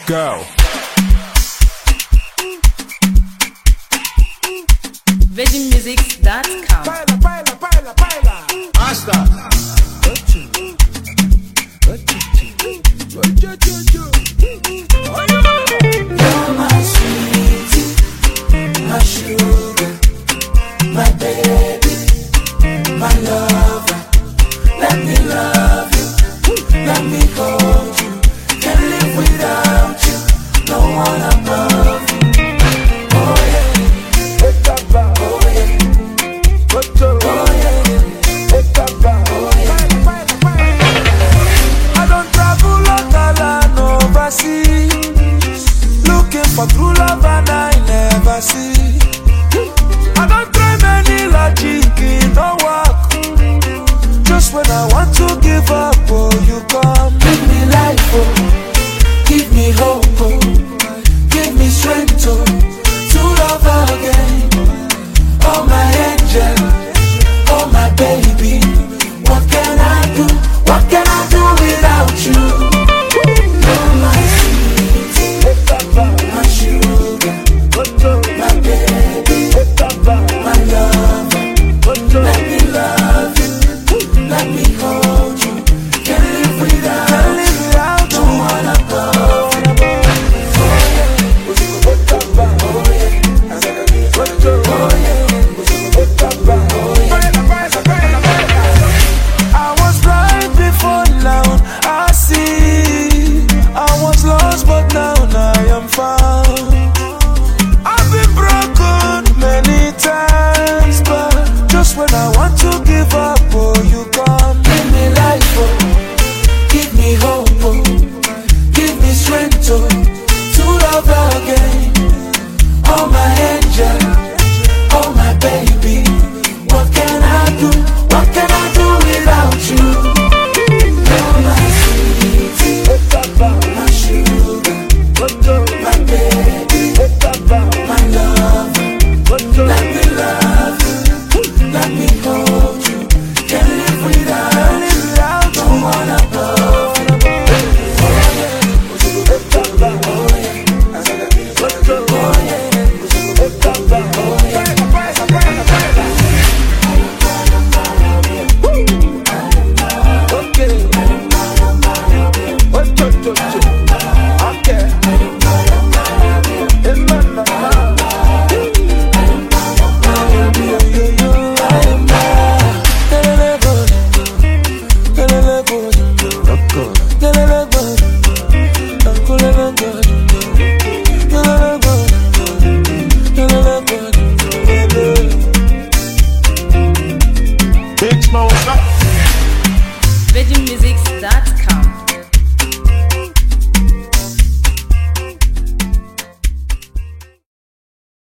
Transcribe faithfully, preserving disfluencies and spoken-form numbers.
Go. Virgin Music dot com. Baila, baila, baila, baila. Hasta. You're my sweetie, my sugar, my baby, my lover. Let me love you, let me hold you. Can't live without you, no one above you. Oh yeah, oh yeah, oh yeah, oh yeah. I don't travel long, overseas, looking for true love and I never see. I don't try many logic, it don't work. Just when I want to give up, oh, you come. Give me life, oh, give me hope, oh, give me strength, oh, to love again. Oh my angel, oh my baby, what can I do? What can I do without you? Oh my sweet, my sugar, my baby, my lover. Let me love you, let me hold.